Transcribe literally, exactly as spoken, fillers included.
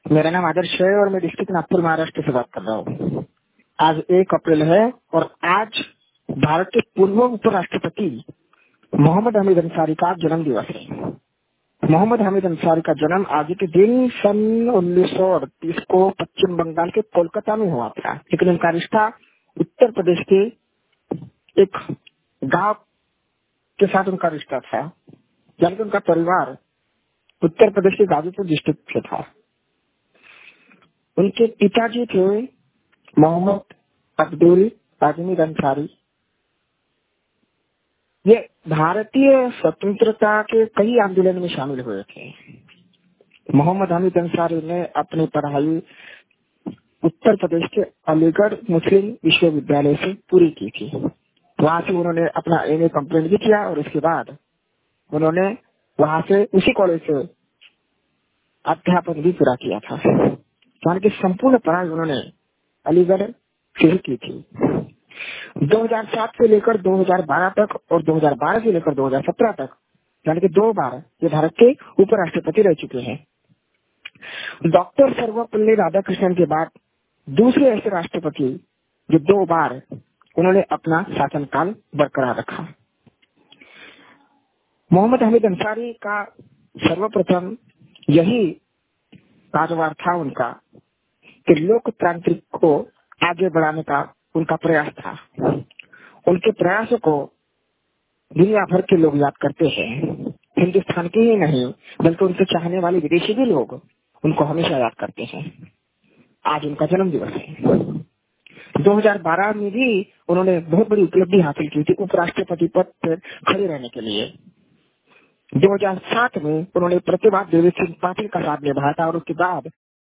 मेरा नाम आदर्श है और मैं डिस्ट्रिक्ट नागपुर महाराष्ट्र से बात कर रहा हूँ। आज एक अप्रैल है और आज भारत के पूर्व उपराष्ट्रपति मोहम्मद हमीद अंसारी का जन्म दिवस है। मोहम्मद हमीद अंसारी का जन्म आज के दिन सन उन्नीस सौ अड़तीस को पश्चिम बंगाल के कोलकाता में हुआ था, लेकिन उनका रिश्ता उत्तर प्रदेश के एक गांव के साथ उनका रिश्ता था, यानी कि उनका परिवार उत्तर प्रदेश के गाजीपुर डिस्ट्रिक्ट से था। उनके पिताजी थे मोहम्मद अब्दुल हमीद अंसारी। ये भारतीय स्वतंत्रता के कई आंदोलन में शामिल हुए थे। मोहम्मद हमीद अंसारी ने अपनी पढ़ाई उत्तर प्रदेश के अलीगढ़ मुस्लिम विश्वविद्यालय से पूरी की थी। वहां से उन्होंने अपना एम ए कम्प्लीट भी किया और इसके बाद उन्होंने वहां से उसी कॉलेज से अध्यापन भी पूरा किया था। यानी कि संपूर्ण पढ़ाई उन्होंने अलीगढ़ से ही की थी। दो हज़ार सात से लेकर दो हज़ार बारह तक और दो हज़ार बारह से लेकर दो हज़ार सत्रह तक, यानी कि दो बार ये भारत के उपराष्ट्रपति रह चुके हैं। डॉक्टर सर्वपल्ली राधाकृष्णन के बाद दूसरे ऐसे राष्ट्रपति जो दो बार उन्होंने अपना शासनकाल बरकरार रखा। मोहम्मद हमीद अंसारी का सर्वप्रथम यही कारोबार था उनका कि लोकतांत्रिक को आगे बढ़ाने का उनका प्रयास था। उनके प्रयासों को दुनिया भर के लोग याद करते हैं, हिंदुस्तान के ही नहीं बल्कि उनसे चाहने वाले विदेशी भी लोग उनको हमेशा याद करते हैं। आज उनका जन्म दिवस है। दो हज़ार बारह में भी उन्होंने बहुत बड़ी उपलब्धि हासिल की थी उपराष्ट्रपति पद पर खड़े रहने के लिए। दो हज़ार सात में उन्होंने प्रतिभा देवी सिंह पाटिल का साथ निभाया था और उसके बाद